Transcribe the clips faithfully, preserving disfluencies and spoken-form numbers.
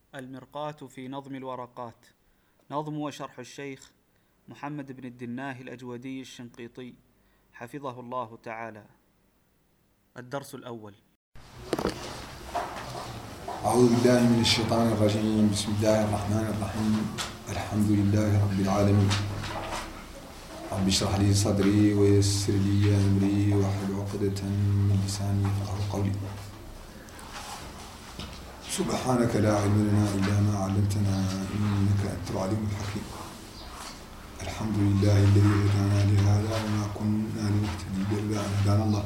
المرقاة في نظم الورقات. نظم وشرح الشيخ محمد بن الدناه الأجودي الشنقيطي حفظه الله تعالى. الدرس الأول. أعوذ بالله من الشيطان الرجيم. بسم الله الرحمن الرحيم. الحمد لله رب العالمين. رب اشرح لي صدري ويسر لي أمري واحلل عقدة من لساني يفقهوا قولي. سبحانك لا علم لنا إلا ما علمتنا إنك أنت العليم الحكيم. الحمد لله الذي هدانا لهذا وما كنا لنهتدي لولا أن هدانا الله.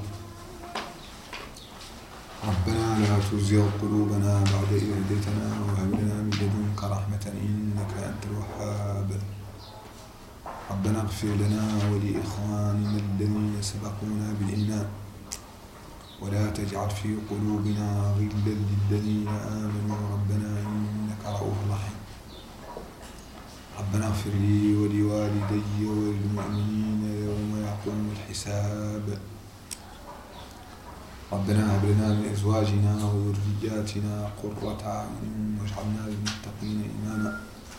ربنا لا تزغ قلوبنا بعد إذ هديتنا وهب لنا من لدنك رحمة إنك أنت الوهاب. ربنا اغفر لنا ولإخواننا الذين سبقونا بالإيمان ولا تجعل في قلوبنا غلا للذين آمنوا ربنا إنك رؤوف رحيم. ربنا اغفر لي ولوالدي وللمؤمنين يوم يقوم الحساب. ربنا هب لنا من أزواجنا وذرياتنا قرة أعين واجعلنا للمتقين إماما.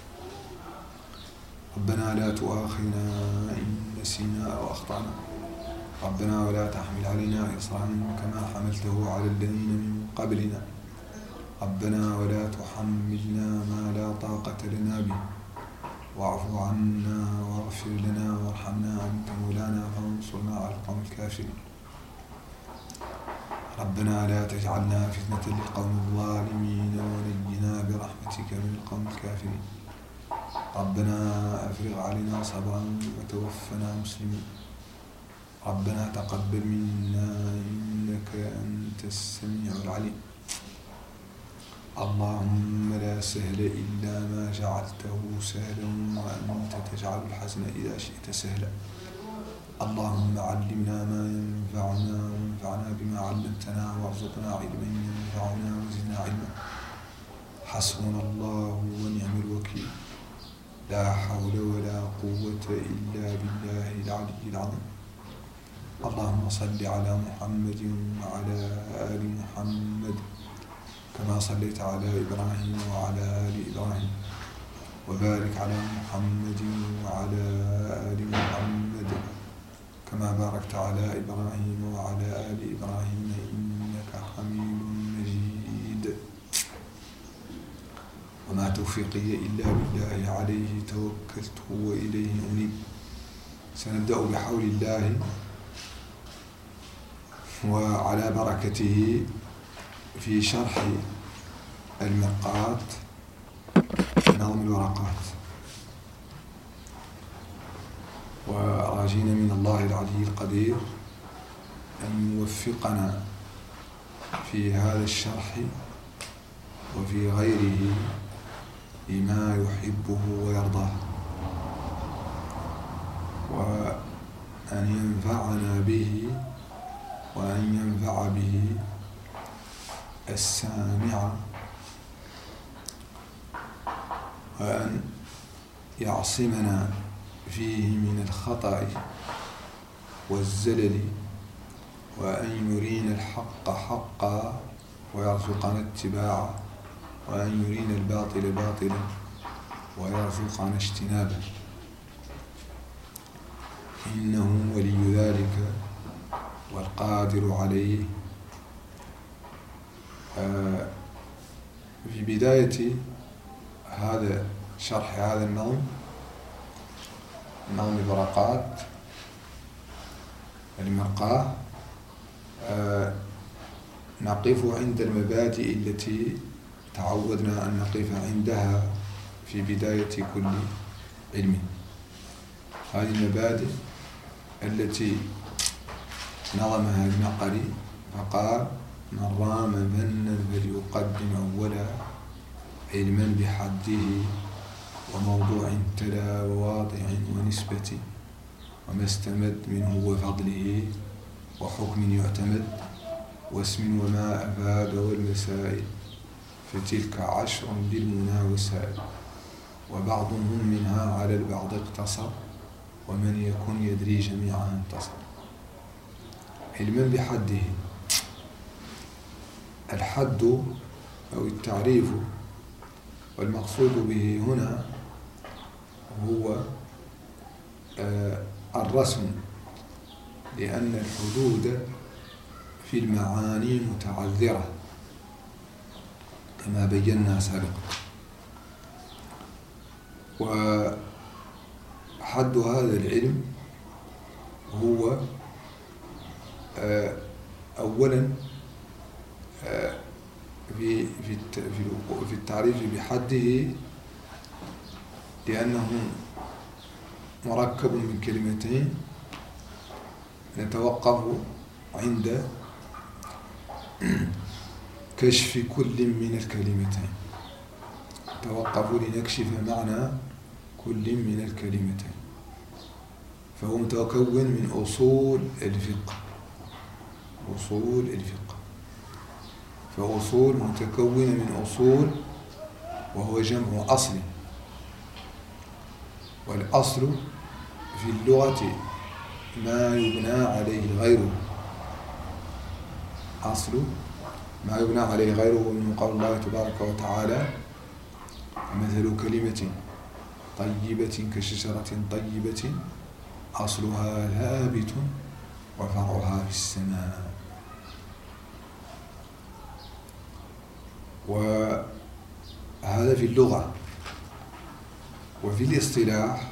ربنا لا تؤاخذنا إن نسينا أو أخطأنا. ربنا ولا تحمل علينا إصرا كما حملته على الذين من قبلنا. ربنا ولا تحملنا ما لا طاقة لنا به واعف عنا واغفر لنا وارحمنا أنت مولانا فانصرنا على القوم الكافرين. ربنا لا تجعلنا فتنة للقوم الظالمين ونجنا برحمتك من القوم الكافرين. ربنا أفرغ علينا صبرا وتوفنا مسلمين. ربنا تقبل منا إنك أنت السميع العليم. اللهم لا سهل إلا ما جعلته سهلا وأنت تجعل الحزن إذا شئت سهلا. اللهم علمنا ما ينفعنا وانفعنا بما علمتنا وارزقنا علما ينفعنا وزدنا علما. حسبنا الله ونعم الوكيل. لا حول ولا قوة إلا بالله العلي العظيم. اللهم صل على محمد وعلى آل محمد كما صليت على إبراهيم وعلى آل إبراهيم وبارك على محمد وعلى آل محمد كما باركت على إبراهيم وعلى آل إبراهيم إنك حميد مجيد. وما توفيقي إلا بالله عليه توكلت وإليه أنيب. سنبدأ بحول الله وعلى بركته في شرح المرقاة نظم الورقات، وراجين من الله العلي القدير أن يوفقنا في هذا الشرح وفي غيره لما يحبه ويرضاه، وأن ينفعنا به وأن ينفع به السامع، وأن يعصمنا فيه من الخطأ والزلل، وأن يرينا الحق حقا ويرزقنا اتباعه، وأن يرينا الباطل باطلا ويرزقنا اجتنابه. إنه ولي ذلك والقادر عليه. آه في بداية هذا شرح هذا النظم نظم الورقات المرقاة، آه نقف عند المبادئ التي تعودنا أن نقف عندها في بداية كل علم. هذه المبادئ التي نظمها المقري فقال: من رام منا فليقدم أولا علما بحده وموضوع تلا وواضع ونسبة وما استمد منه وفضله وحكم يعتمد واسم وما أفاد والمسائل فتلك عشر بالمنى وسائل وبعضهم منها على البعض اقتصر ومن يكن يدري جميعها انتصر. علما بحده. الحد أو التعريف والمقصود به هنا هو الرسم، لأن الحدود في المعاني متعذرة كما بينا سابقا. وحد هذا العلم هو أولا في في التعريف بحده، لأنه مركب من كلمتين نتوقف عند كشف كل من الكلمتين، نتوقف لنكشف معنى كل من الكلمتين. فهو متكون من أصول الفقه، أصول الفقه فأصول متكونة من أصول، وهو جمع أصل، والأصل في اللغة ما يبنى عليه غيره، أصل ما يبنى عليه غيره، من قول الله تبارك وتعالى: مثل كلمة طيبة كشجرة طيبة أصلها ثابت وفرعها في السماء. وهذا في اللغة. وفي الاصطلاح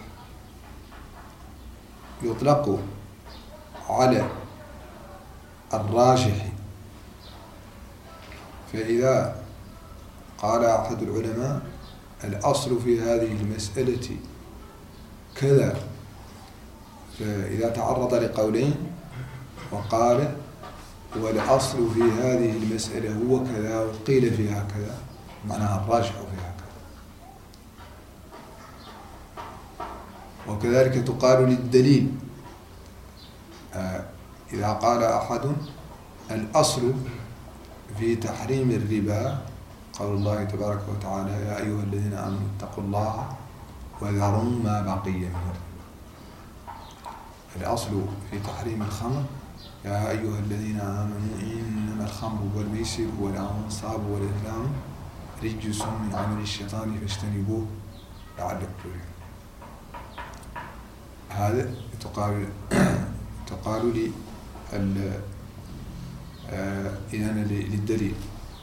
يطلق على الراجح، فإذا قال أحد العلماء: الأصل في هذه المسألة كذا، فإذا تعرض لقولين وقال: والأصل في هذه المسألة هو كذا وقيل فيها كذا، معناها الراجح فيها كذا. وكذلك تقال للدليل، إذا قال أحد: الأصل في تحريم الربا قول الله تبارك وتعالى: يا أيها الذين آمنوا اتقوا الله وذروا ما بقي من الربا. الأصل في تحريم الخمر: يا أيها الذين آمنوا إنما الخمر والميسر والأنصاب والأزلام رجس من عمل الشيطان فاجتنبوه لعلكم تفلحون. هذا تقال تقال لي إذن للدليل.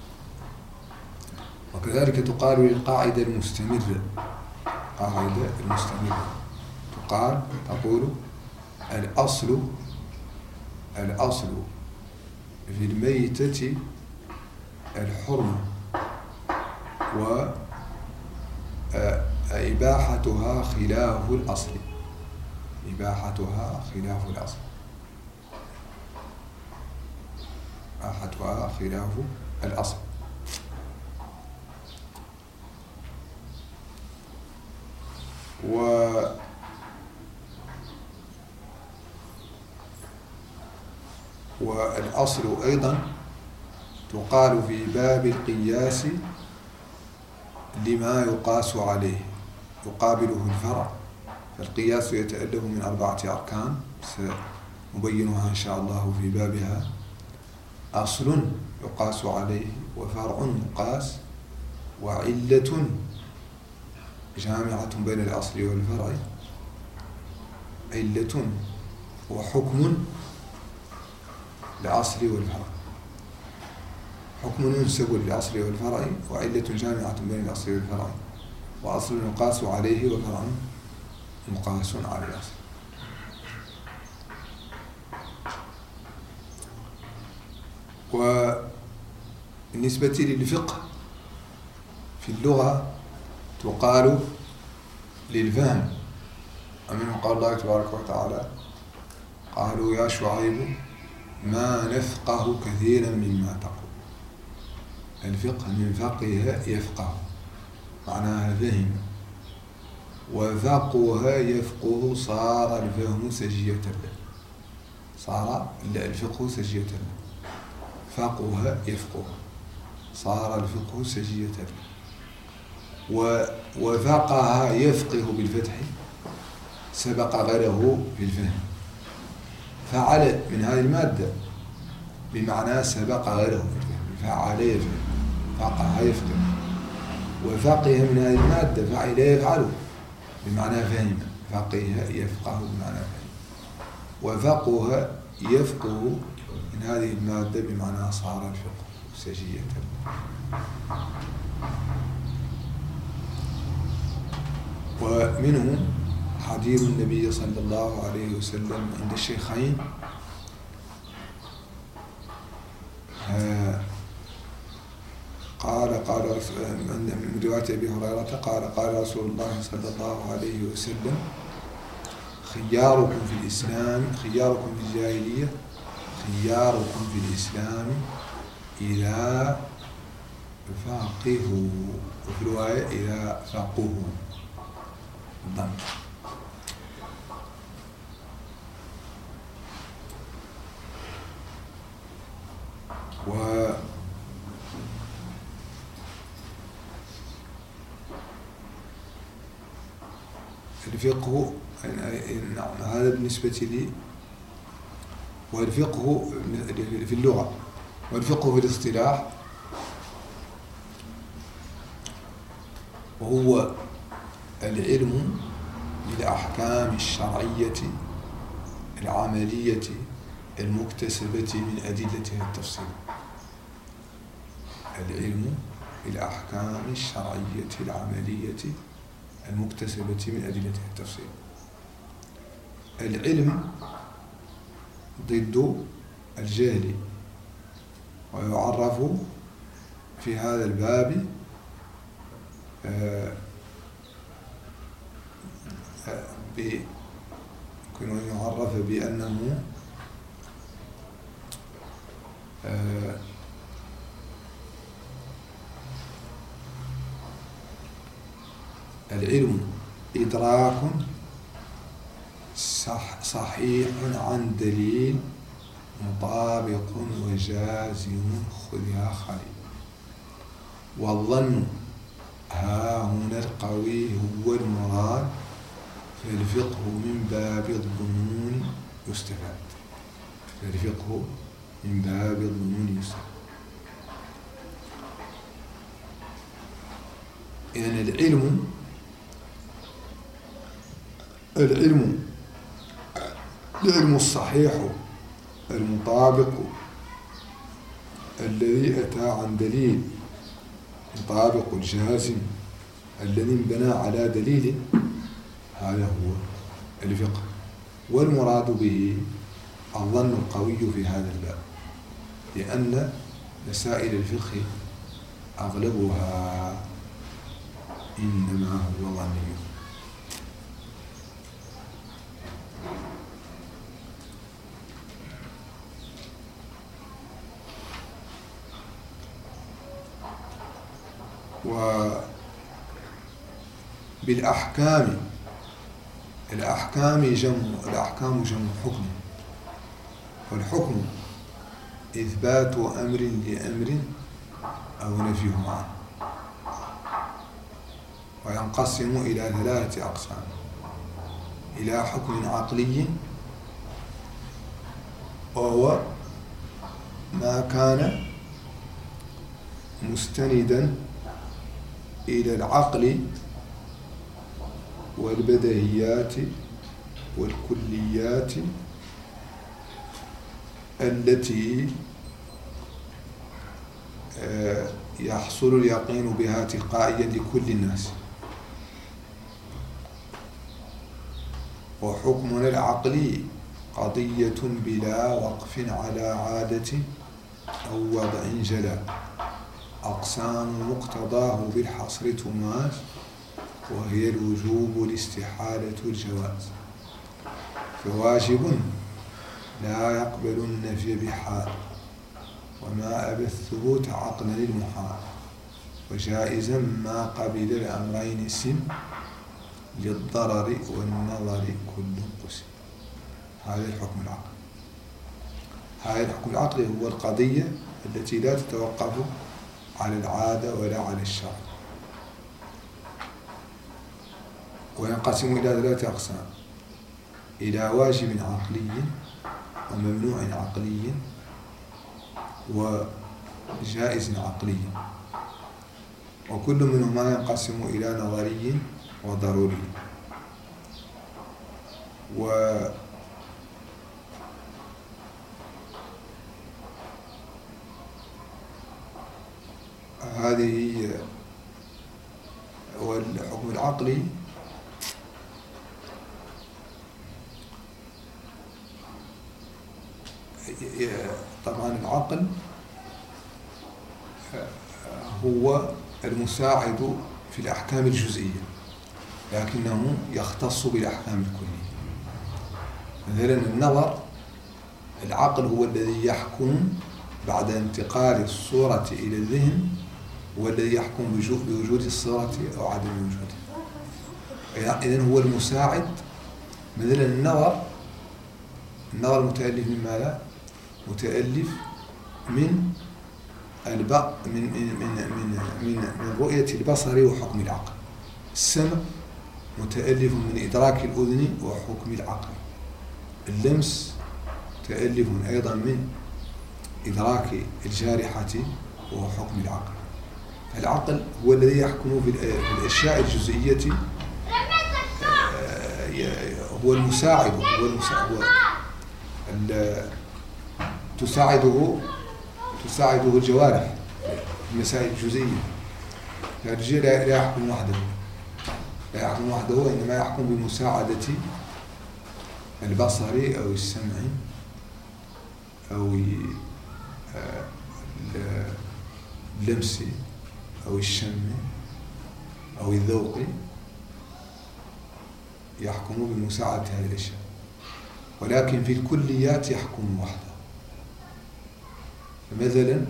وكذلك تقال للقاعدة المستمرة، قاعدة المستمرة تقال تقول: الأصل الأصل في الميتة الحرمة وإباحتها خلاف الأصل، إباحتها خلاف الأصل، إباحتها خلاف الأصل. و والأصل أيضا تقال في باب القياس لما يقاس عليه يقابله الفرع. فالقياس يتألف من أربعة أركان سنبينها إن شاء الله في بابها: أصل يقاس عليه، وفرع يقاس، وعلة جامعة بين الأصل والفرع، علة، وحكم لأصل والفرع، حكم ينسب للأصل والفرع، وعلة جامعة بين الأصل والفرع، وأصل يقاس عليه، وفرع مقاس على الأصل. وبالنسبة للفقه في اللغة تقال للفهم، ومنه قال الله تبارك وتعالى: قالوا يا شعيب ما نفقه كثيرا مما تقول. الفقه من فقه يفقه، معناها فهم، وفقه يفقه، صار الفهم سجية له، صار الفقه سجية له. فقه يفقه، صار الفقه سجية له. وفقه يفقه بالفتح، سبق غيره في الفهم. فعل من هذه المادة بمعنى سبق غيره في الفهم، فعل يفهم، فقه يفقه. وفقه من هذه المادة فعل يفعله بمعنى فهم، فقه يفقه بمعنى فهم، وفقه يفقه من هذه المادة بمعنى صار الفقه سجية. ومنه حديث النبي صلى الله عليه وسلم عند الشيخين قال قال من رواية أبي هريرة قال قال رسول الله صلى الله عليه وسلم خياركم في الإسلام خياركم في الجاهلية خياركم في الإسلام إذا فقهوا، وفي رواية إذا فقهوا الضم. و الفقه نعم هذا بالنسبة لي، والفقه في اللغة، والفقه في الاصطلاح وهو العلم بالأحكام الشرعية العملية المكتسبة من أدلتها التفصيل. العلم بالأحكام الشرعية العملية المكتسبة من أدلتها التفصيل. العلم ضد الجهل، ويعرف في هذا الباب يمكن أن يعرف بأنه العلم إدراك صح صحيح عن دليل مطابق وجازم خذها خليل. والظن ها هنا القوي هو المراد، فالفقه من باب الظنون يستفاد، فالفقه من باب الظنون يستفاد. إذن العلم العلم العلم الصحيح المطابق الذي أتى عن دليل مطابق الجازم الذي انبنى على دليل، هذا هو الفقه. والمراد به الظن القوي في هذا الباب، لأن مسائل الفقه أغلبها إنما هو ظني. وبالأحكام الأحكام جمع الأحكام جمع حكم، والحكم إثبات أمر لأمر أو نفيه عنه، وينقسم إلى ثلاثة أقسام: إلى حكم عقلي وهو ما كان مستندا إلى العقل والبديهيات والكليات التي يحصل اليقين بها تلقائيا لكل الناس. وحكمنا العقلي قضية بلا وقف على عادة أو وضع جلا، أقسام مقتضاه بالحصر تماس، وهي الوجوب الاستحالة الجواز. فواجب لا يقبل النفي بحال، وما أبى الثبوت عقلا للمحال، وجائزا ما قبل الأمرين سن، للضرر والنظر كل قسم. هذا الحكم العقلي. هذا الحكم العقلي هو القضية التي لا تتوقف على العادة ولا على الشرع، وينقسم إلى ثلاثة أقسام: إلى واجب عقلي، وممنوع عقلي، وجائز عقلي. وكل منهما ينقسم إلى نظري وضروري. وهذه والحكم العقلي طبعا العقل هو المساعد في الأحكام الجزئية، لكنه يختص بالأحكام الكلية. مثلا النظر، العقل هو الذي يحكم بعد انتقال الصورة إلى الذهن، هو الذي يحكم بوجود الصورة أو عدم وجودها. إذن هو المساعد. مثلا النظر، النظر متألف من ماذا؟ متألف من الب... من من من من من رؤية البصر وحكم العقل. السمع متألف من إدراك الأذن وحكم العقل. اللمس متألف أيضا من إدراك الجارحة وحكم العقل. العقل هو الذي يحكم بالأشياء الجزئية، هو المساعد، هو المساعد، هو تساعده تساعده الجوارح في المسائل الجزئية. الرجال لا يحكم وحده، لا يحكم وحده، إنما يحكم بمساعدة البصر أو السمع أو اللمس أو الشم أو الذوق، يحكم بمساعدة هذه الأشياء. ولكن في الكليات يحكم وحده. مثلا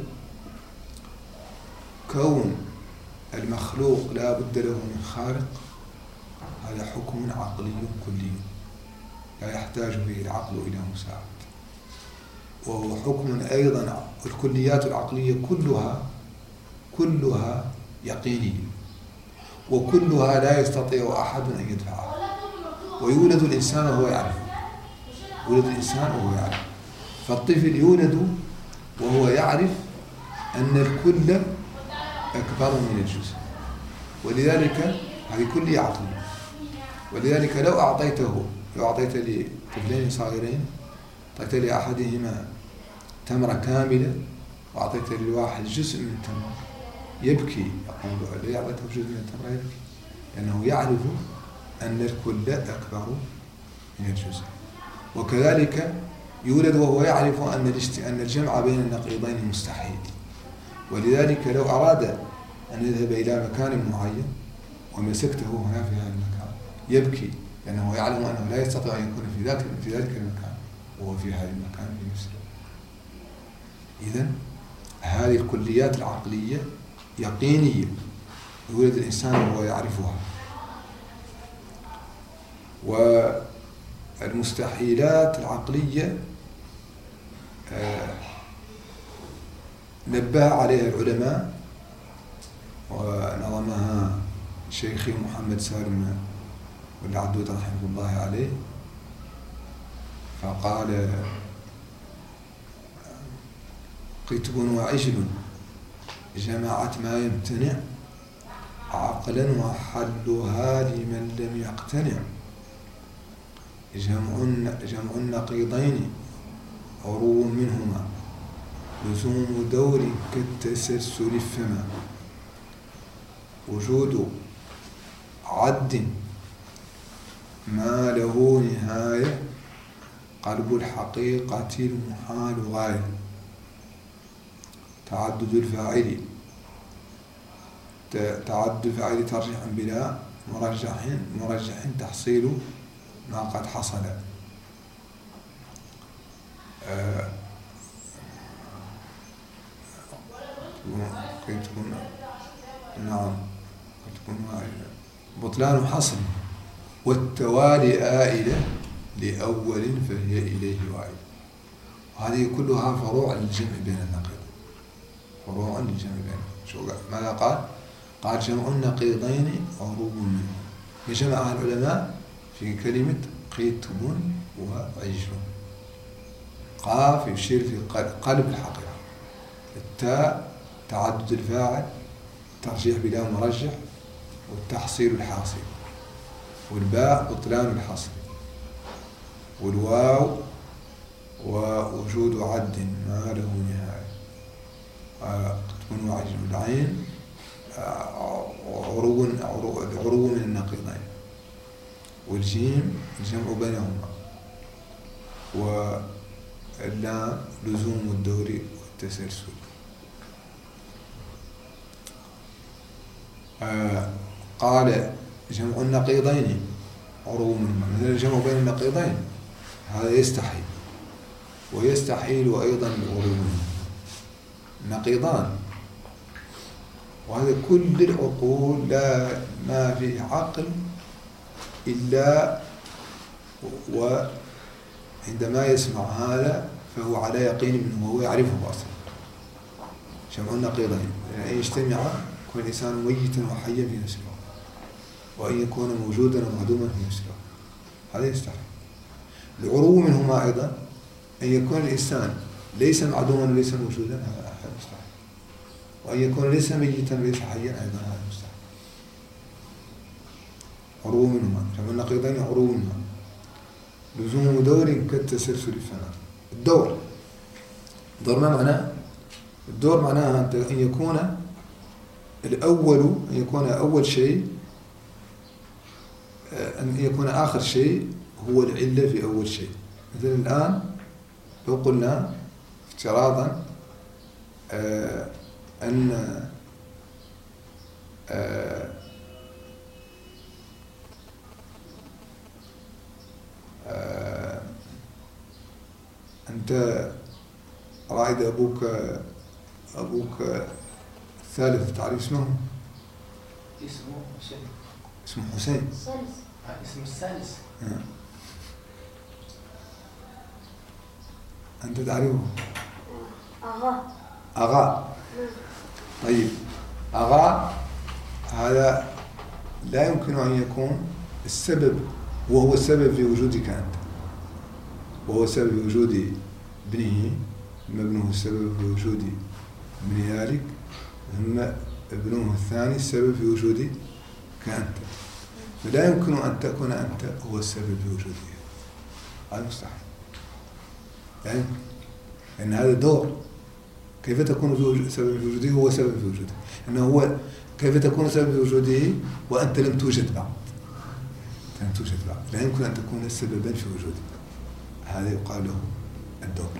كون المخلوق لا بد له من خالق، هذا حكم عقلي كلي لا يحتاج فيه العقل إلى مساعد. وهو حكم أيضا، الكليات العقلية كلها كلها يقينية، وكلها لا يستطيع أحد أن يدفعها. ويولد الإنسان وهو يعرف، يولد الإنسان وهو يعرف. فالطفل يولد وهو يعرف أن الكل أكبر من الجزء، ولذلك هذه كلية عقلية. ولذلك لو أعطيته لو أعطيت لطفلين صغيرين، أعطيت لأحدهما تمرة كاملة وأعطيت لواحد جزء من التمرة، يبكي. يقول لي أعطيته جزء من التمرة يبكي، لأنه يعرف أن الكل أكبر من الجزء. وكذلك يولد وهو يعرف أن أن الجمع بين النقيضين مستحيل. ولذلك لو أراد أن يذهب إلى مكان معين ومسكته هنا في هذا المكان يبكي، لأنه يعلم أنه لا يستطيع أن يكون في ذلك في ذلك المكان وهو في هذا المكان في نفسه. إذن هذه الكليات العقلية يقينية، يولد الإنسان وهو يعرفها. والمستحيلات العقلية نبه عليها العلماء، ونظمها شيخي محمد سالم والعدود رحمه الله عليه. فقال: قتب وعجل جمعت ما يمتنع عقلا وحلها لمن لم يقتنع. جمع جمع النقيضين عرو منهما لزوم دور كالتسلسل فما. وجود عد ما له نهاية قلب الحقيقة المحال غاية. تعدد الفاعل تعدد الفاعل ترجيح بلا مرجح مرجح تحصيل ما قد حصل. آه قد تكون نعم قد تكون بطلان حصل. والتوالي آئلة لأول فهي إليه وائل. هذه كلها فروع للجمع بين النقيضين، فروع للجمع بين. شو ماذا قال؟ قال: جمع النقيضين عروض منه. جمعها العلماء في كلمة قتب وعجل. قاف يشير في قلب الحقيقة، التاء تعدد الفاعل، الترجيح بلا مرجح، والتحصيل الحاصل، والباء بطلان الحصر، والواو ووجود عد ما له نهاية، تكون عجل العين عرو عرو من النقيضين، والجيم الجمع بينهما، واللام لزوم الدور والتسلسل. آه قال جمع النقيضين عرو منهما، مثل الجمع بين النقيضين هذا يستحيل، ويستحيل أيضا العرو منهما، نقيضان، وهذا كل العقول لا ما فيه عقل إلا وعندما يسمع هذا فهو على يقين منه وهو يعرفه أصلا. جمع النقيضين يعني أن يجتمع يكون الإنسان ميتا وحيا في نفس الوقت، وأن يكون موجودا ومعدوما في نفس الوقت، هذا يستحيل. العرو منهما أيضا أن يكون الإنسان ليس معدوما وليس موجودا، هذا مستحيل، وأن يكون ليس ميتا وليس حيا أيضا هذا مستحيل. عرو منهما، جمع النقيضين عرو منهما، لزوم دور كالتسلسل الفناء. الدور الدور ما معناه؟ الدور معناها أن يكون الأول، أن يكون أول شيء، أن يكون آخر شيء هو العلة في أول شيء. مثلا الآن لو قلنا افتراضا آه أن آه آه أنت رائد أبوك أبوك الثالث، تعرف اسمه؟ اسمه حسين. اسمه حسين؟ الثالث. اسمه الثالث. آه. أنت تعرفه؟ أغا. أغا. طيب أغا هذا لا يمكن أن يكون السبب، وهو السبب في وجودك أنت، وهو السبب في وجود ابنه، ثم ابنه السبب في وجود ابن ذلك، ثم ابنه الثاني السبب في وجودك أنت، فلا يمكن أن تكون أنت هو السبب في وجوده، هذا مستحيل. يعني لأن هذا دور، كيف تكون سبب في وجوده هو سبب في وجوده، أنه هو كيف تكون سبب في وجوده وأنت لم توجد بعد، لم توجد بعد، لا يمكن أن تكون سببا في وجوده، هذا يقال له الدور.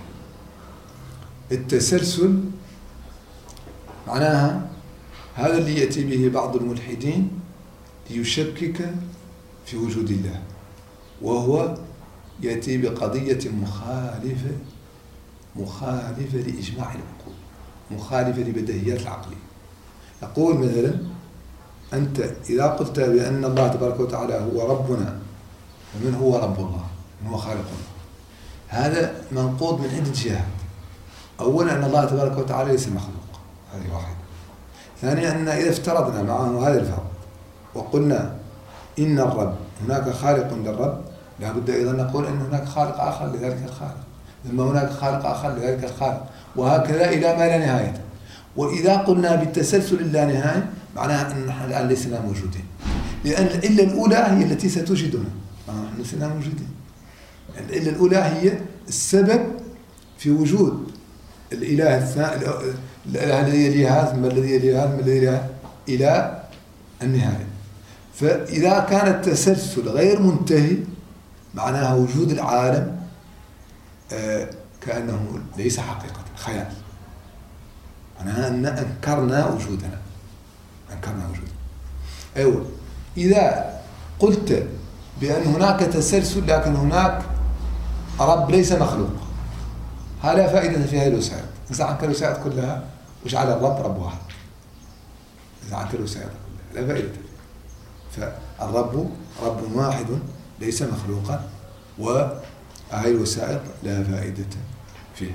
التسلسل معناها هذا اللي يأتي به بعض الملحدين ليشكك في وجود الله، وهو يأتي بقضية مخالفة مخالفة لإجماع العقول، مخالفة لبديهيات العقلية. يقول مثلا أنت إذا قلت بأن الله تبارك وتعالى هو ربنا، ومن هو رب الله؟ من هو خالق الله؟ هذا منقوض من عدة جهات. أولا أن الله تبارك وتعالى ليس مخلوق، هذه واحدة. ثانيا أن إذا افترضنا معه هذا الفرض وقلنا إن الرب هناك خالق للرب، لا بد أيضا نقول أن هناك خالق آخر لذلك الخالق، ثم هناك خالق آخر لذلك الخالق، وهكذا إلى ما لا نهاية. وإذا قلنا بالتسلسل اللا نهاية معناها أن نحن الآن لسنا موجودين، لأن العلة الأولى هي التي ستوجدنا، نحن لسنا موجودين. العلة الأولى هي السبب في وجود الإله الثاني، الإله الذي يلي هذا ثم الذي يلي هذا ثم الذي يلي هذا إلى النهاية. فإذا كان التسلسل غير منتهي معناها وجود العالم آه كأنه ليس حقيقة، خيال، معناها أن أنكرنا وجودنا، أنكرنا وجودنا. أيوة، إذا قلت بأن هناك تسلسل لكن هناك رب ليس مخلوق، هذا فائدة في هذه الوسائل. إذا عنك الوسائل كلها وجعل الرب رب واحد، إذا عنك الوسائل كلها لا فائدة فيه. فالرب رب واحد ليس مخلوقا، وهذه الوسائل لا فائدة فيها.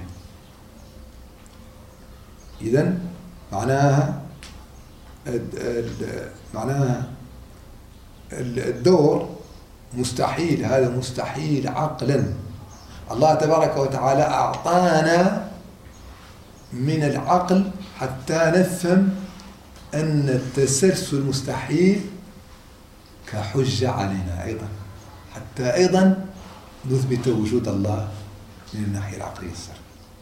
إذن معناها معناها الدور مستحيل، هذا مستحيل عقلا. الله تبارك وتعالى أعطانا من العقل حتى نفهم أن التسلسل مستحيل كحجة علينا أيضا، حتى أيضا نثبت وجود الله من الناحية العقلية السر.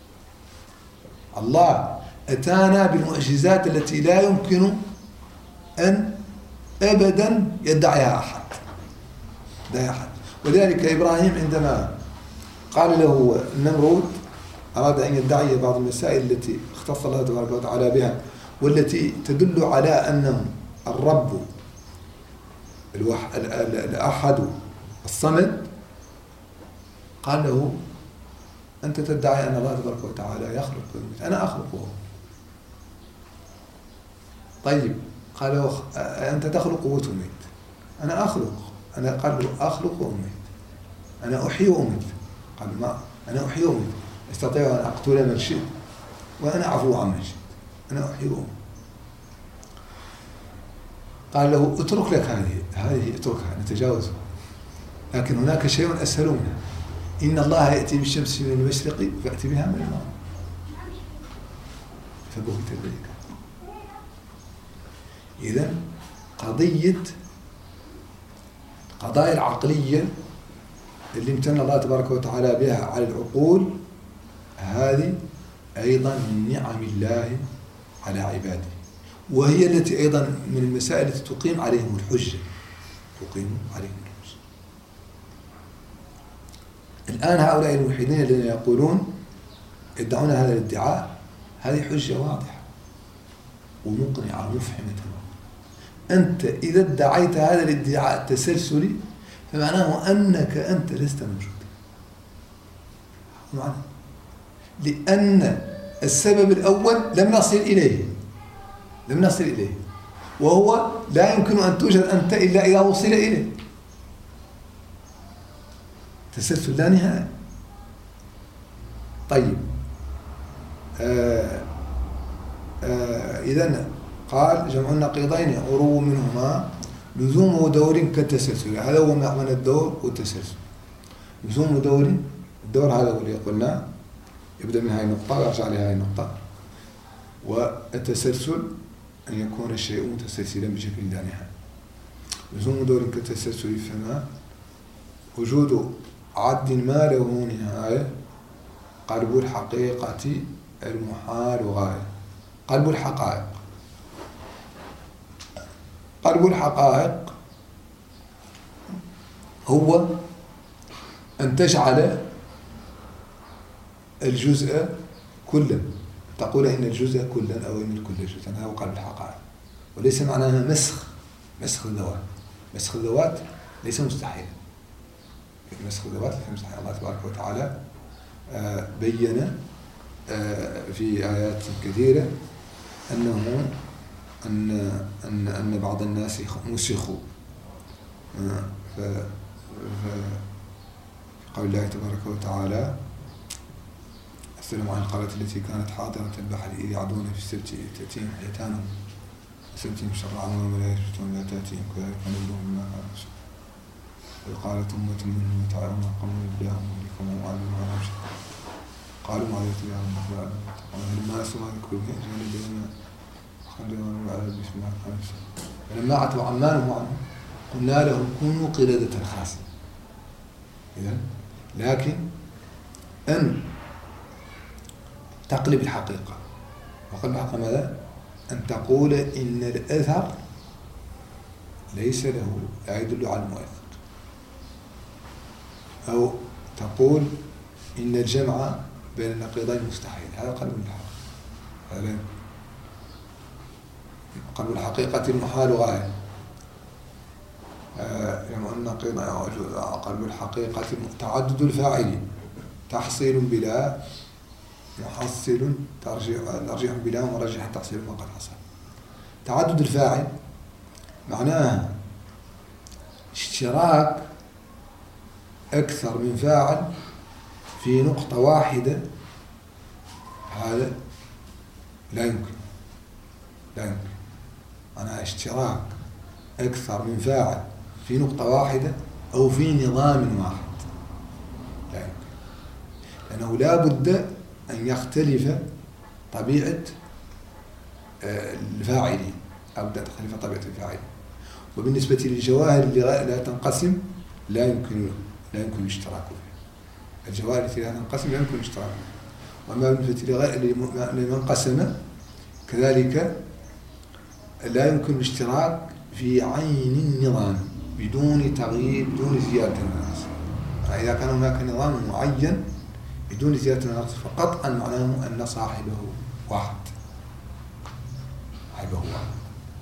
الله أتانا بالمعجزات التي لا يمكن أن أبدا يدعيها أحد، لا أحد. ولذلك إبراهيم عندما قال له النمرود أراد أن يدعي بعض المسائل التي اختص الله تبارك وتعالى بها والتي تدل على أنه الرب الأحد الصمد، قال له أنت تدعي أن الله تبارك وتعالى يخلق ويميت، أنا أخلقه. طيب قال له أنت تخلق وتميت، أنا أخلق. أنا قال له أخلق وأميت، أنا أحيي وأميت. قال ما أنا أحيي وأميت، أستطيع أن أقتل من شئت وأنا أعفو عن من شئت، أنا أحيي وأميت. قال له اترك لك هذه هذه اتركها نتجاوزها، لكن هناك شيء أسهل منها، إن الله يأتي بالشمس من المشرق فأتي بها من المغرب. فبهت الذي كفر. إذن قضية القضايا العقلية اللي امتن الله تبارك وتعالى بها على العقول، هذه أيضا من نعم الله على عباده، وهي التي أيضا من المسائل التي تقيم عليهم الحجة، تقيم عليهم الحجة. الآن هؤلاء الملحدين الذين يقولون يدعون هذا الادعاء، هذه حجة واضحة ومقنعة ومفحمة. أنت إذا ادعيت هذا الادعاء التسلسلي فمعناه أنك أنت لست موجودا، معنى لأن السبب الأول لم نصل إليه لم نصل إليه وهو لا يمكن أن توجد أنت إلا إذا وصل إليه. تسلسل لا نهاية. طيب آه آه إذن قال جمع النقيضين عرو منهما لزوم دور كالتسلسل، هذا هو معنى الدور والتسلسل. لزوم دور، الدور هذا هو اللي قلنا يبدأ من هذه النقطة ويرجع لهذه النقطة، والتسلسل أن يكون الشيء متسلسلا بشكل لا نهائي. لزوم دور كالتسلسل فما وجود عد ما له نهاية، قلب الحقيقة المحال غاية. قلب الحقائق، قلب الحقائق هو أن تجعل الجزء كلا، تقول إن الجزء كلا أو إن الكل جزءا، هذا هو قلب الحقائق، وليس معناها مسخ مسخ الذوات. مسخ الذوات ليس مستحيلا، مسخ الذوات ليس مستحيلا. الله تبارك وتعالى بين في آيات كثيرة أنه أن أن أن بعض الناس مسخوا، ف قول الله تبارك وتعالى السلام عن القرية التي كانت حاضرة البحر إذ يعدون في السبت تأتيهم حيتانهم وسبتهم شرعا ولا يشتون لا تأتيهم كذلك نبلوهم بما كانوا يفسقون. وإذ قالت أمة منهم يتعاونون قوموا إلههم ولكم وعلموا على وجهه قالوا معذرة إلههم نخبر فلما نسوا ما ذكروا به أجمل الذين خلوا على بسم الله كانوا يفسقون. فلما عتوا عما نهوا عنه قلنا لهم كونوا قردة خاسئين. إذن لكن أن تقلب الحقيقة، وقلب الحقيقة ماذا؟ أن تقول إن الأثر ليس له لا يدل على المؤثر، أو تقول إن الجمع بين النقيضين مستحيل، هذا قلب الحقيقة. هذا قلب الحقيقة المحال غاية. يعني النقيض قلب الحقيقة تعدد الفاعلين تحصيل بلا محصل ترجيح ترجيح بلا مرجح تحصيل ما قد حصل. تعدد الفاعل معناها اشتراك أكثر من فاعل في نقطة واحدة، هذا لا يمكن لا يمكن معناها اشتراك أكثر من فاعل في نقطة واحدة أو في نظام واحد لا يمكن، لأنه لا بد أن يختلف طبيعة الفاعلين. أبدأ تخلف طبيعة الفاعل. وبالنسبة للجواهر اللي لا تنقسم لا يمكن لا يمكن الاشتراك فيها. الجواهر التي لا تنقسم لا يمكن الاشتراك فيها. وأما بالنسبة لمن انقسم كذلك لا يمكن الاشتراك في عين النظام بدون تغيير بدون زيادة النقص. إذا كان هناك نظام معين بدون زيادة النقص فقطعا معناه أن صاحبه واحد. صاحبه واحد.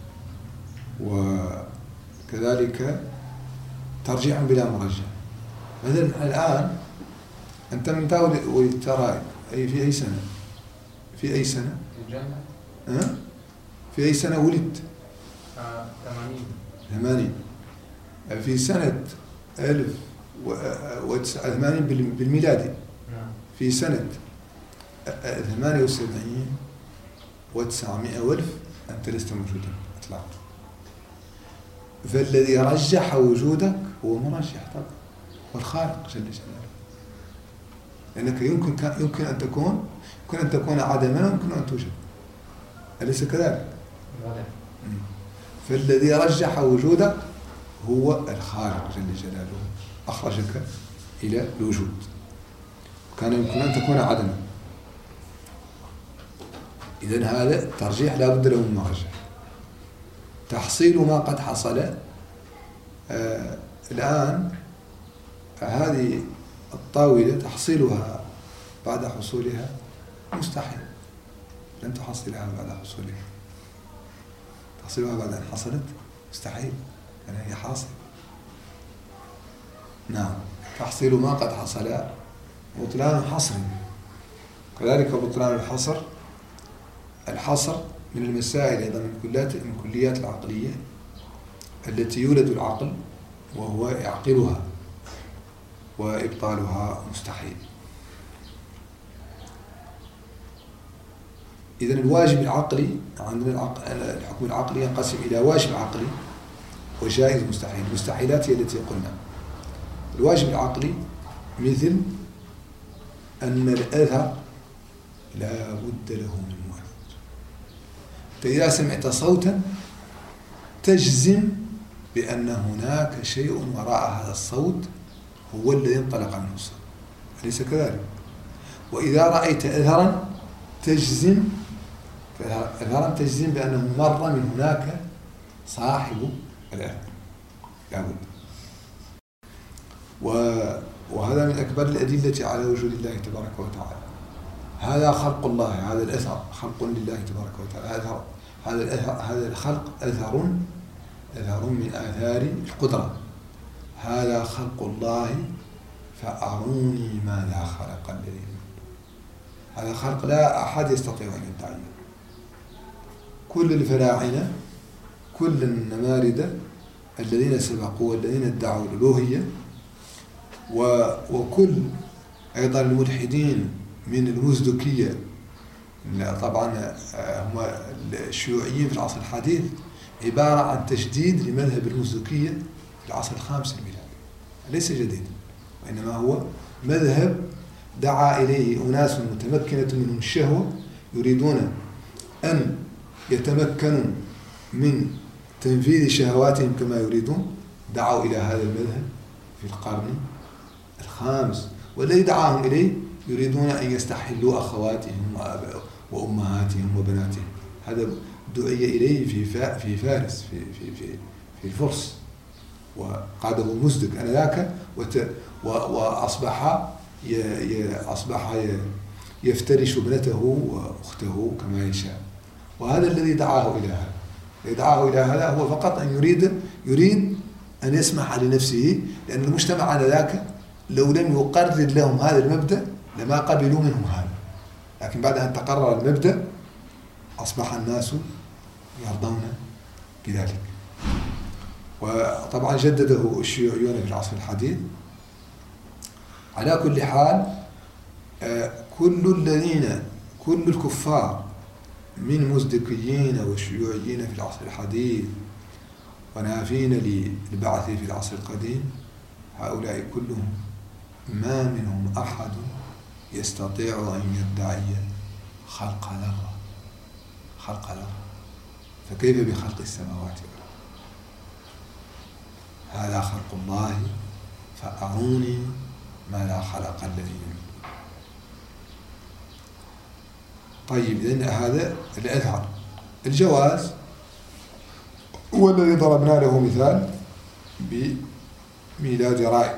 وكذلك ترجيع بلا مرجع. مثلا الآن أنت من تولد ترى أي في أي سنة؟ في أي سنة؟ أه؟ في أي سنة ولدت؟ ثمانين. ثمانين. في سنة ألف وتسعة ثمانين بالميلادي. في سنة ثمانية وسبعين وتسعمائة ألف أنت لست موجودا إطلاقا. فالذي رجح وجودك هو مرجح طبعا والخالق جل جلاله. لأنك يمكن يمكن أن تكون يمكن أن تكون عدما ويمكن أن توجد. أليس كذلك؟ فالذي رجح وجودك هو الخالق جل جلاله أخرجك إلى الوجود. كان يمكن أن تكون عدما. إذن هذا الترجيح لا بد له من مرجح. تحصيل ما قد حصل آه الآن هذه الطاولة تحصيلها بعد حصولها مستحيل. لن تحصلها بعد حصولها. تحصيلها بعد أن حصلت مستحيل. يعني هي حاصل. نعم. تحصيل ما قد حصل بطلان حصر. كذلك بطلان الحصر. الحصر من المسائل أيضا من كليات من كليات العقلية التي يولد العقل وهو يعقلها وإبطالها مستحيل. إذن الواجب العقلي عندنا الحكم العقلي ينقسم إلى واجب عقلي وجائز مستحيل. المستحيلات هي التي قلنا. الواجب العقلي مثل أن الأثر لا بد له من مؤثر. فإذا سمعت صوتا تجزم بأن هناك شيء وراء هذا الصوت هو الذي انطلق منه الصوت. أليس كذلك؟ وإذا رأيت أثرا تجزم أثرا تجزم بأنه مر من هناك صاحب الأثر. لا بد. وهذا من أكبر الأدلة على وجود الله تبارك وتعالى. هذا خلق الله. هذا الأثر خلق لله تبارك وتعالى. هذا هذا الأثر هذا الخلق أثر أثر من آثار القدرة. هذا خلق الله فأروني ماذا خلق الذين. هذا خلق لا أحد يستطيع أن يدعيه. كل الفراعنة كل النماردة الذين سبقوا والذين ادعوا الألوهية وكل أيضا الملحدين من المزدكية طبعا هم الشيوعيين في العصر الحديث عبارة عن تجديد لمذهب المزدكية في العصر الخامس الميلادي. ليس جديد وإنما هو مذهب دعا إليه أناس متمكنة منهم الشهوة يريدون أن يتمكنوا من تنفيذ شهواتهم كما يريدون. دعوا إلى هذا المذهب في القرن الخامس والذي دعاهم إليه يريدون أن يستحلوا أخواتهم وأمهاتهم وبناتهم. هذا دعي إليه في في فارس في في في في الفرس وقاده مزدك آنذاك وأصبح أصبح يفترش ابنته وأخته كما يشاء. وهذا الذي دعاه إلى هذا. الذي دعاه إلى هذا هو فقط أن يريد يريد أن يسمح لنفسه لأن المجتمع آنذاك لو لم يقرر لهم هذا المبدأ لما قبلوا منه هذا. لكن بعد أن تقرر المبدأ أصبح الناس يرضون بذلك. وطبعا جدده الشيوعيون في العصر الحديث. على كل حال كل الذين كل الكفار من مزدكيين وشيوعيين في العصر الحديث ونافين للبعث في العصر القديم هؤلاء كلهم ما منهم أحد يستطيع أن يدعي خلق ذرة خلق ذرة فكيف بخلق السماوات والأرض؟ هذا خلق الله فأروني ماذا خلق الذين من دونه. طيب إذن هذا الأثر. الجواز هو الذي ضربنا له مثال بميلاد رائد.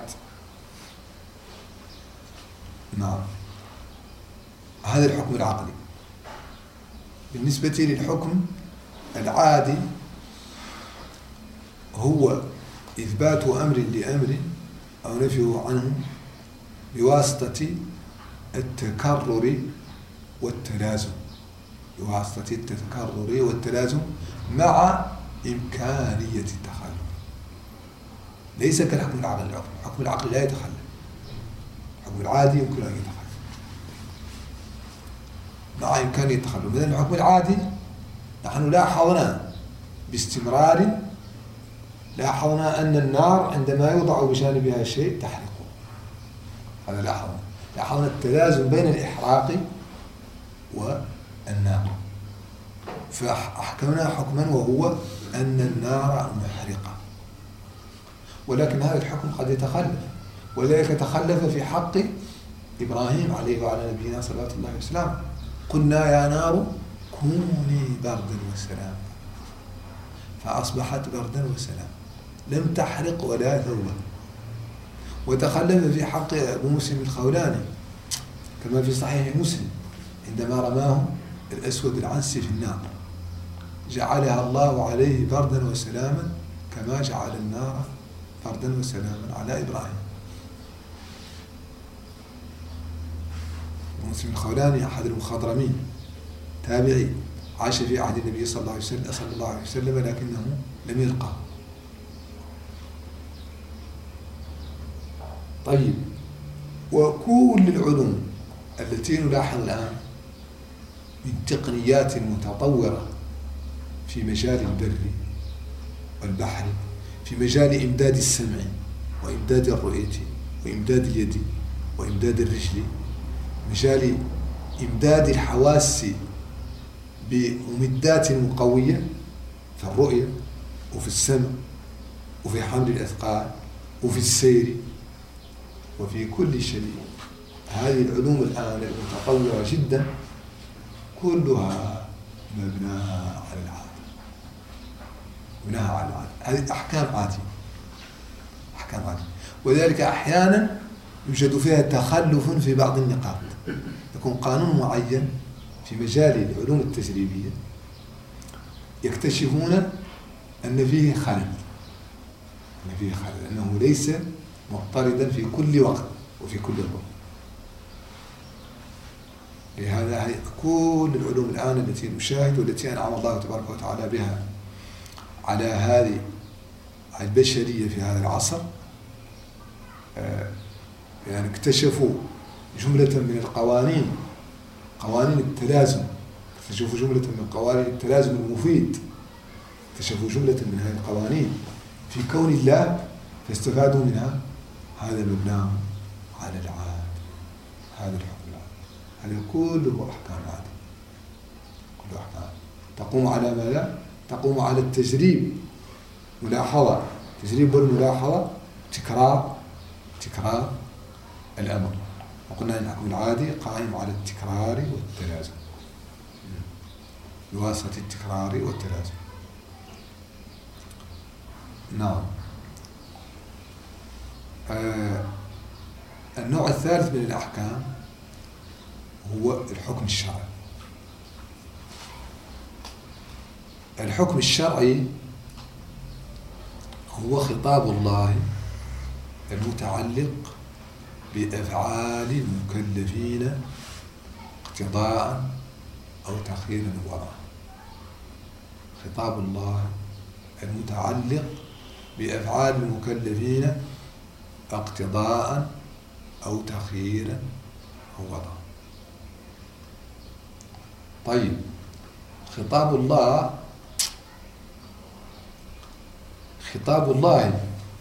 نعم، هذا الحكم العقلي. بالنسبة للحكم العادي هو إثبات أمر لأمر أو نفيه عنه بواسطة التكرر والتلازم، بواسطة التكرر والتلازم مع إمكانية التخلف. ليس كالحكم العقلي. الحكم العقلي لا يتخلف، الحكم العادي يمكن أن يتخلف مع إمكانية التخلف. مثلا الحكم العادي نحن لاحظنا باستمرار، لاحظنا أن النار عندما يوضع بجانبها شيء تحرقه. هذا لاحظنا لاحظنا التلازم بين الإحراق والنار، فأحكمنا حكما وهو أن النار محرقة. ولكن هذا الحكم قد يتخلف، ولذلك تخلف في حق إبراهيم عليه وعلى نبينا صلوات الله وسلامه. قلنا يا نار كوني بردا وسلاما، فأصبحت بردا وسلاما، لم تحرق ولا ثوبا. وتخلف في حق أبو مسلم الخولاني كما في صحيح مسلم عندما رماه الأسود العنسي في النار، جعلها الله عليه بردا وسلاما كما جعل النار بردا وسلاما على إبراهيم. مسلم الخولاني أحد المخضرمين، تابعي، عاش في عهد النبي صلى الله عليه وسلم صلى الله عليه وسلم لكنه لم يلقاه. طيب، وكل العلوم التي نلاحظ الآن من تقنيات متطورة في مجال البر والبحر، في مجال إمداد السمع وإمداد الرؤية وإمداد اليد وإمداد الرجل، مجال إمداد الحواس بممدات مقوية في الرؤية وفي السمع وفي حمل الأثقال وفي السير وفي كل شيء. هذه العلوم الآن المتطورة جدا كلها مبناها على العادة، مبناها على العادة. هذه أحكام عادية، أحكام عادية. وذلك أحيانا يوجد فيها تخلف في بعض النقاط. يكون قانون معين في مجال العلوم التجريبية يكتشفون أن فيه خلل، أن فيه خلل، أنه ليس مضطردا في كل وقت وفي كل وقت. لهذا كل العلوم الآن التي نشاهد والتي أنعم الله تبارك وتعالى بها على هذه البشرية في هذا العصر، يعني اكتشفوا جملة من القوانين، قوانين التلازم، اكتشفوا جملة من قوانين التلازم المفيد، اكتشفوا جملة من هذه القوانين في كون الله فاستفادوا منها. هذا مبناه على العادة، هذا الحكم العادي، هذا كله أحكام عادة، كله أحكام تقوم على ماذا؟ تقوم على التجريب، ملاحظة، تجريب والملاحظة، تكرار تكرار الأمر. وقلنا أن الحكم العادي قائم على التكرار والتلازم، بواسطة التكرار والتلازم. نعم. آه النوع الثالث من الأحكام هو الحكم الشرعي. الحكم الشرعي هو خطاب الله المتعلق بأفعال المكلفين اقتضاء أو تخييرا وراء. خطاب الله المتعلق بأفعال المكلفين اقتضاء أو تخييرا أو وراء. طيب، خطاب الله خطاب الله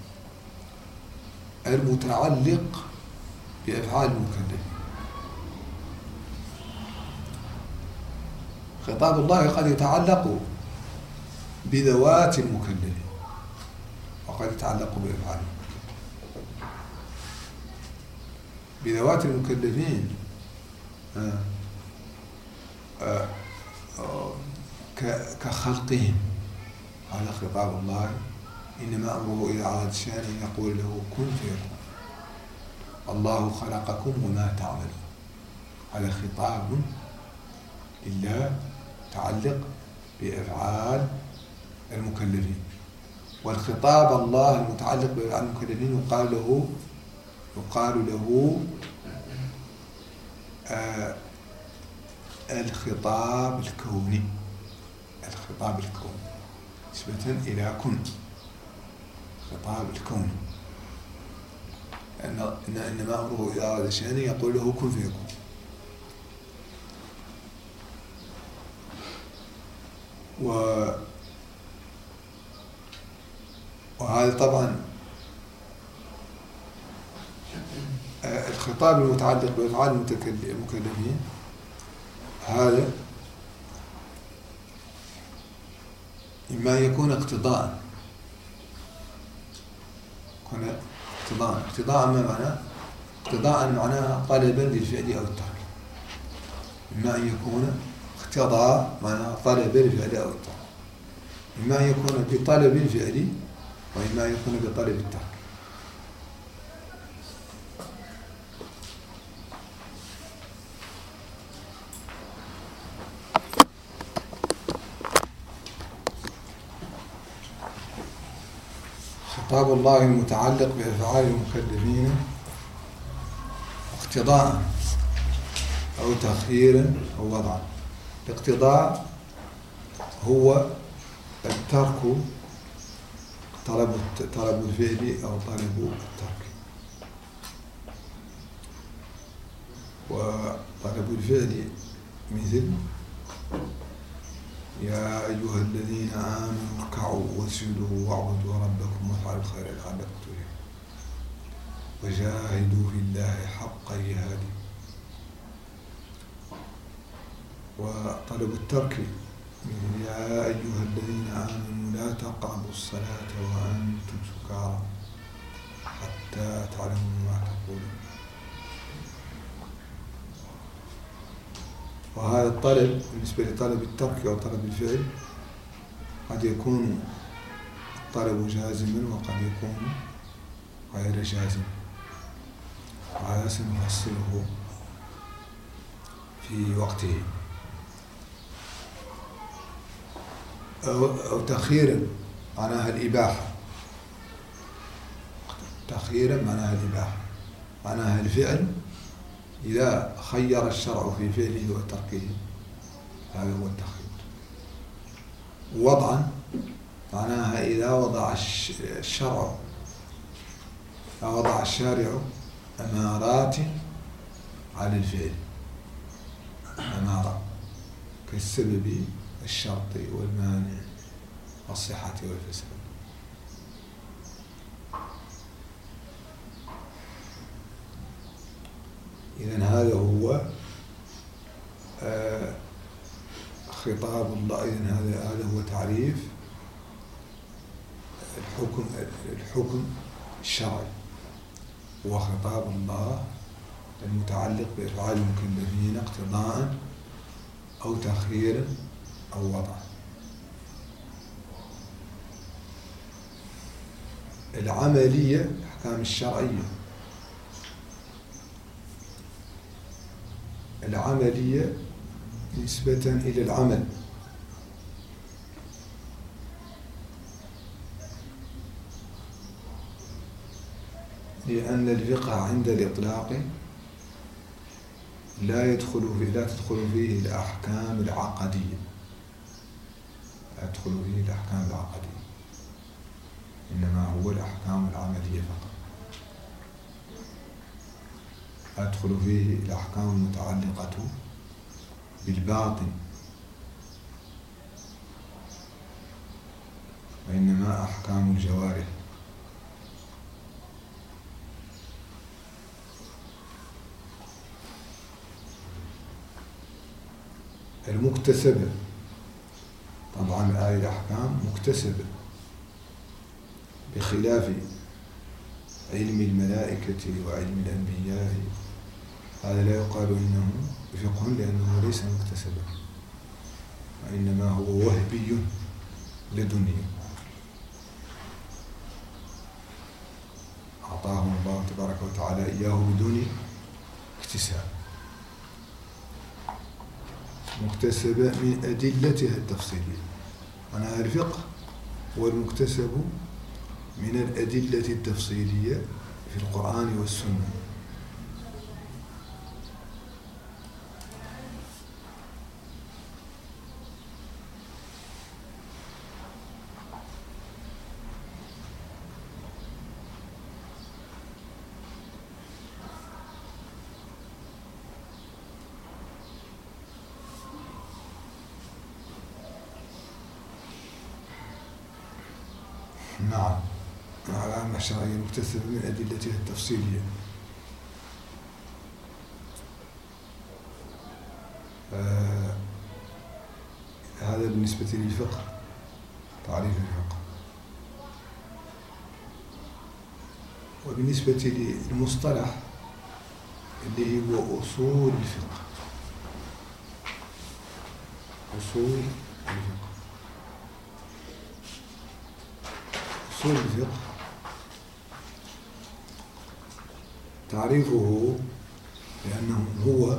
المتعلق بأفعال المكلفين. خطاب الله قد يتعلق بذوات المكلفين وقد يتعلق بأفعالهم. بذوات المكلفين آه آه آه كخلقهم، هذا خطاب الله، إنما أمره إذا أراد شيئا يقول له كن فيكون. الله خلقكم وما تعملون، هذا خطاب لله متعلق بأفعال المكلفين. والخطاب الله المتعلق بأفعال المكلفين يقال له يقال له آه الخطاب الكوني، الخطاب الكوني نسبة إلى كن، خطاب الكون، إن إنما أمره إذا أراد شيئا يقول له كن فيكون. و وهذا طبعا الخطاب المتعلق بأفعال المكلفين هذا إما يكون اقتضاء، يكون اقتضاء اقتضاء ما معناه؟ اقتضاء معناه طلبا للفعل أو الترك. إما أن يكون اقتضاء معناه طلبا للفعل أو الترك، إما أن يكون بطلب الفعل وإما أن يكون بطلب الترك. خطاب الله المتعلق بأفعال المكلفين اقتضاء أو تخييرا أو وضعا. الاقتضاء هو الترك، طلب طلب الفعل أو طلب الترك. وطلب الفعل مثل يا أيها الذين آمنوا اركعوا واسجدوا واعبدوا ربكم وافعلوا الخير لعلكم تفلحون وجاهدوا في الله حق جهاده. وطلب الترك مثل يا أيها الذين آمنوا لا تقربوا الصلاة وأنتم سكارى حتى تعلموا ما تقولون. وهذا الطلب بالنسبة لطلب الترك أو طلب الفعل قد يكون الطلب جازما وقد يكون غير جازم، وهذا سنفصله في وقته. أو, أو تخييرا معناها الإباحة، تخييرا معناها الإباحة، معناها الفعل إذا خير الشرع في فعله وتركه هذا هو التخيير. وضعا معناها إذا وضع الشرع أو وضع الشارع أمارات على الفعل، أمارة كالسبب الشرط والمانع والصحة والفساد. إذن هذا هو آه خطاب الله. إذن هذا هذا هو تعريف الحكم الحكم الشرعي، هو خطاب الله المتعلق بأفعال المكلفين اقتضاء أو تخييرا أو وضعا. العملية الأحكام الشرعية، العملية نسبة إلى العمل، لأن الفقه عند الإطلاق لا يدخل فيه لا تدخل فيه الأحكام العقدية، لا تدخل فيه الأحكام العقدية، إنما هو الأحكام العملية فقط. أدخل فيه الأحكام المتعلقة بالباطن، وإنما أحكام الجوارح. المكتسبة طبعا الآية هذه الأحكام مكتسبة، بخلاف علم الملائكة وعلم الأنبياء، هذا لا يقال إنه فقه لأنه ليس مكتسبا، وإنما هو وهبي لدني أعطاه الله تبارك وتعالى إياه بدون اكتساب، مكتسبة من أدلتها التفصيلية. أنا الفقه هو المكتسب من الأدلة التفصيلية في القرآن والسنة. نعم، العلامة الشرعية مكتسبة من أدلتها التفصيلية. آه هذا بالنسبة للفقه، تعريف الفقه. وبالنسبة للمصطلح اللي هو أصول الفقه، أصول الفقه أصول الفقه تعريفه بأنه هو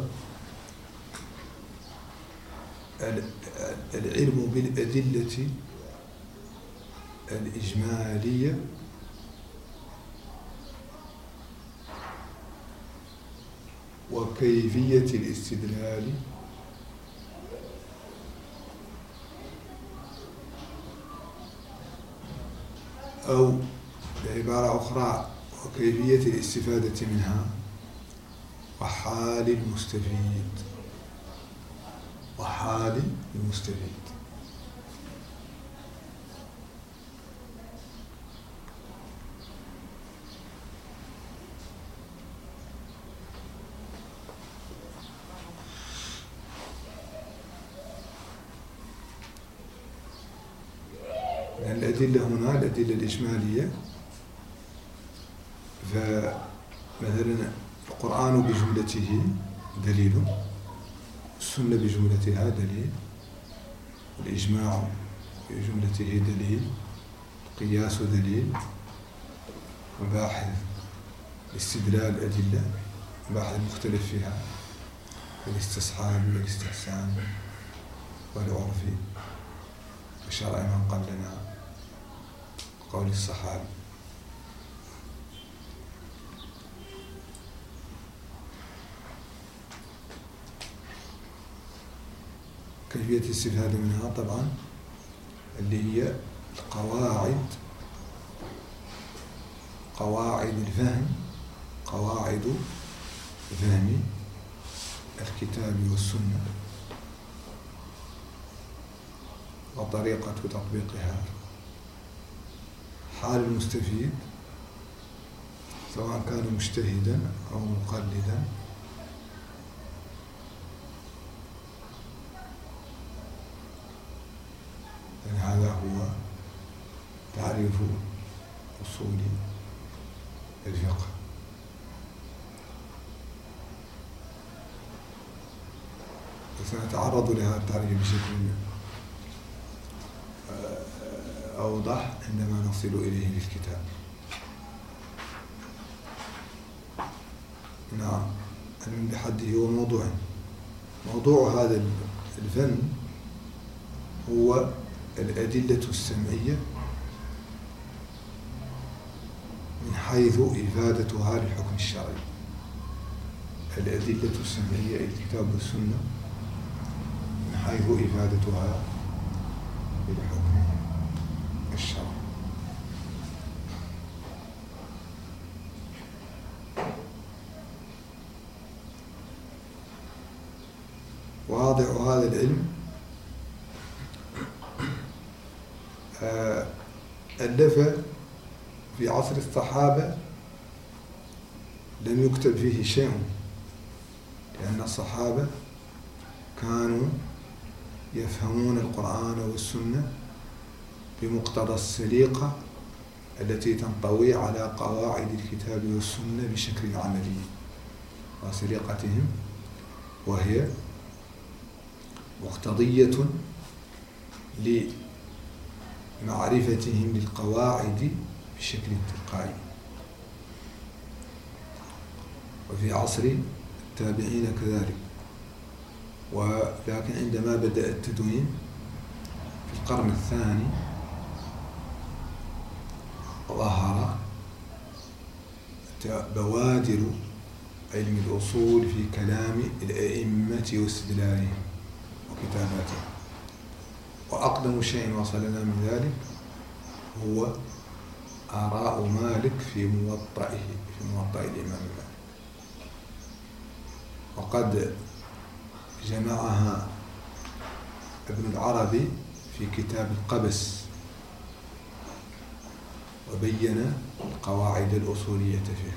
العلم بالأدلة الإجمالية وكيفية الاستدلال أو بعبارة أخرى وكيفية الاستفادة منها وحال المستفيد وحال المستفيد. الأدلة هنا الأدلة الإجمالية، فمثلا القرآن بجملته دليل، السنة بجملتها دليل، الإجماع بجملته دليل، القياس دليل، مباحث استدلال أدلة، مباحث مختلف فيها، الاستصحاب والاستحسان والعرف وشرع من قبلنا قول الصحابي. كيفية الاستفادة منها طبعا اللي هي القواعد، قواعد الفهم، قواعد فهم الكتاب والسنة وطريقة تطبيقها، حال المستفيد سواء كان مجتهدا أو مقلدا، يعني هذا هو تعريف أصول الفقه. وسنتعرض لهذا التعريف بشكل أوضح عندما نصل إليه في الكتاب. نعم، العلم بحده هو موضوع موضوع هذا الفن هو الأدلة السمعية من حيث إفادتها للحكم الشرعي، الأدلة السمعية الكتاب والسنة من حيث إفادتها للحكم الشرعي. واضع هذا العلم ألف في عصر الصحابة لم يكتب فيه شيء، لأن الصحابة كانوا يفهمون القرآن والسنة بمقتضى السليقة التي تنطوي على قواعد الكتاب والسنة بشكل عملي وسليقتهم، وهي مقتضية لمعرفتهم للقواعد بشكل تلقائي. وفي عصر التابعين كذلك، ولكن عندما بدأ التدوين في القرن الثاني ظهر بوادر علم الأصول في كلام الأئمة واستدلالهم وكتاباتهم. وأقدم شيء وصلنا من ذلك هو آراء مالك في موطئه في موطئ الإمام مالك، وقد جمعها ابن العربي في كتاب القبس وبين القواعد الأصولية فيها.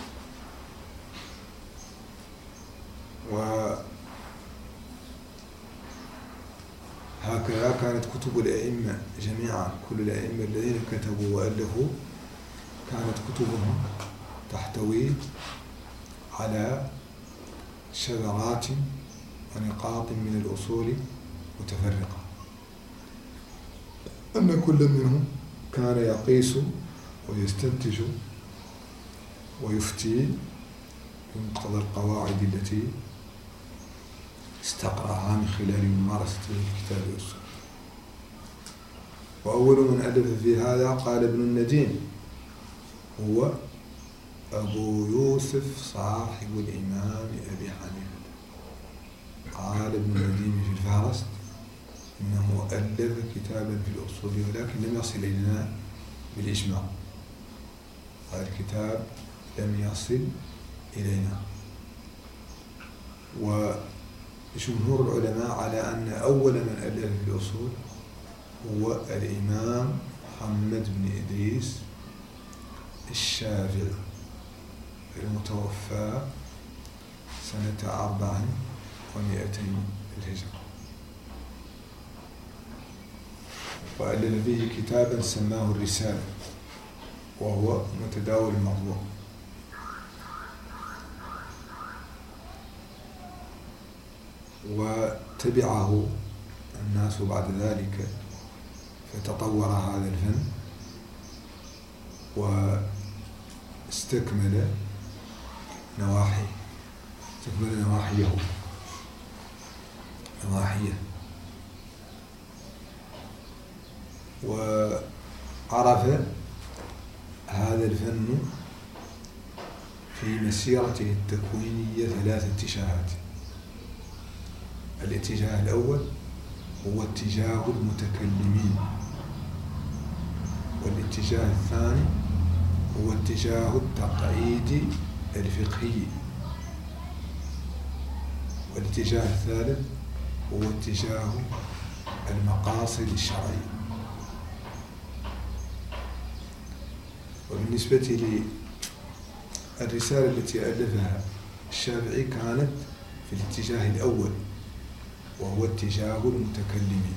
وهكذا كانت كتب الأئمة جميعا، كل الأئمة الذين كتبوا وألفوا كانت كتبهم تحتوي على شذرات ونقاط من الأصول متفرقة، أن كل منهم كان يقيس ويستنتج ويفتي بمقتضى القواعد التي استقرأها من خلال ممارسته الكتاب والسنة. وأول من ألف في هذا قال ابن النديم هو أبو يوسف صاحب الإمام أبي حنيفة. قال ابن النديم في الفهرست إنه ألف كتابا في الأصول ولكن لم يصل إلينا بالإجماع، هذا الكتاب لم يصل إلينا. وجمهور العلماء على أن أول من ألف في الأصول هو الإمام محمد بن إدريس الشافعي المتوفى سنة أربع ومئتين الهجرة، وألف به كتابا سماه الرسالة وهو متداول المطبوع. وتبعه الناس بعد ذلك فتطور هذا الفن واستكمل نواحي استكمل نواحيه نواحيه وعرف هذا الفن في مسيرته التكوينية ثلاث اتجاهات. الاتجاه الأول هو اتجاه المتكلمين، والاتجاه الثاني هو اتجاه التقعيد الفقهي، والاتجاه الثالث هو اتجاه المقاصد الشرعية. وبالنسبة للرسالة التي ألفها الشافعي كانت في الاتجاه الأول وهو اتجاه المتكلمين،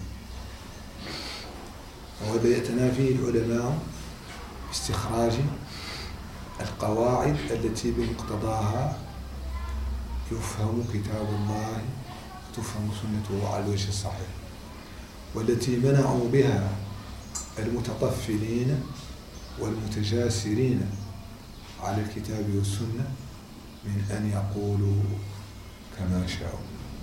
وهذا يتنافيه العلماء باستخراج القواعد التي بمقتضاها يفهم كتاب الله وتفهم سنته على الوجه الصحيح، والتي منعوا بها المتطفلين والمتجاسرين على الكتاب والسنة من أن يقولوا كما شاءوا،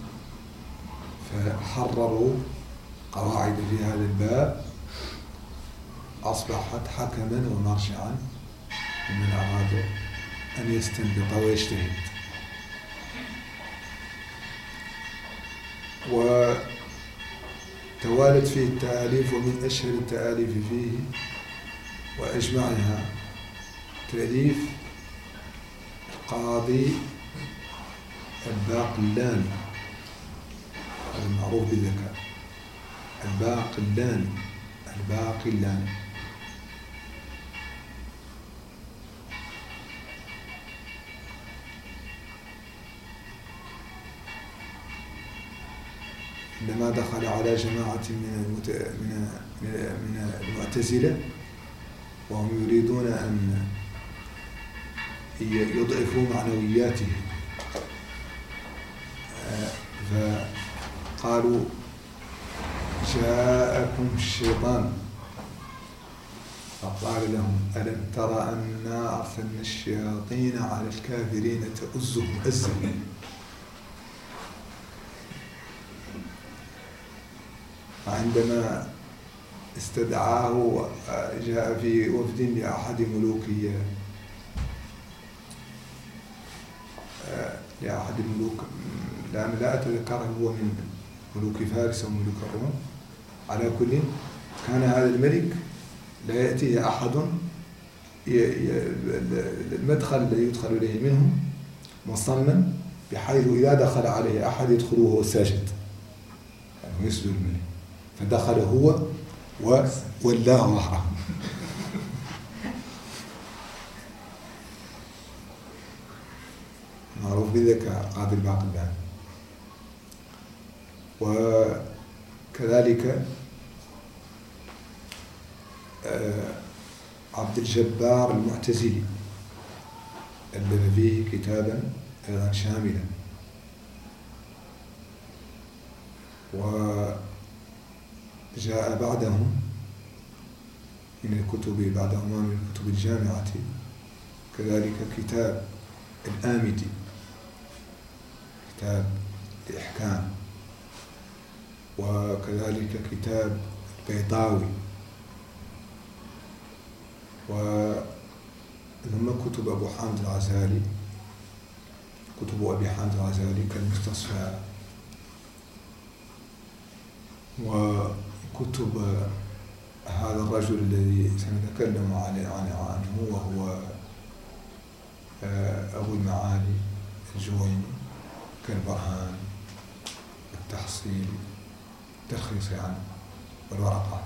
فحرروا قواعد في هذا الباب أصبحت حكما ومرجعا لمن أراد أن يستنبط ويجتهد. وتوالت فيه التآليف، ومن أشهر التآليف فيه وأجمعها تأليف القاضي الباقلاني المعروف بالذكاء، الباقلاني الباقلاني عندما دخل على جماعة من من من المعتزلة، وهم يريدون أن يضعفوا معنوياته، فقالوا جاءكم الشيطان فقال لهم ألم ترى أنا أرسلنا الشياطين على الكافرين تؤزهم أزا. عندما استدعاه جاء في وفد لأحد ملوك لأحد الملوك، لا لا أتذكر هو من ملوك فارس أو ملوك الروم، على كل كان هذا الملك لا يأتيه أحد، المدخل الذي يدخل إليه منه مصمم بحيث إذا دخل عليه أحد يدخل وهو ساجد، يعني يسجد الملك، فدخل هو وولاه ظهره. معروف بذلك قاضي الباقلاني. وكذلك عبد الجبار المعتزلي ألف فيه كتابا أيضا شاملا، وجاء بعدهم من الكتب بعدهما من الكتب الجامعة كذلك كتاب الآمدي، كتاب الإحكام، وكذلك كتاب البيضاوي، وثم كتب أبو حامد الغزالي، كتب أبي حامد الغزالي كالمستصفى، وكتب هذا الرجل الذي سنتكلم عنه وهو أبو المعالي الجويني كالبرهان، التحصيل، التلخيص يعني، والورقات.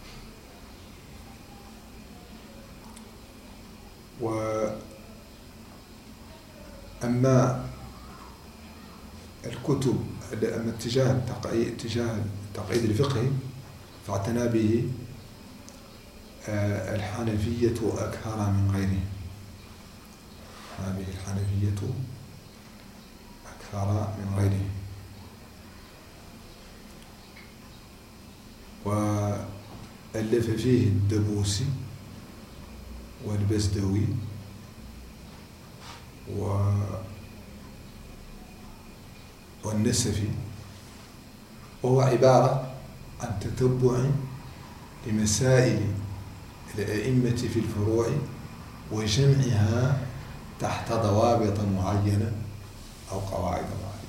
وأما الكتب، أما اتجاه التقعيد اتجاه التقعيد الفقهي فاعتنى به الحنفية أكثر من غيرهم، هذه الحنفية أكثر من غيرهم. وألف فيه الدبوسي والبزدوي و... والنسفي، وهو عبارة عن تتبع لمسائل الأئمة في الفروع وجمعها تحت ضوابط معينة أو قواعد معينة.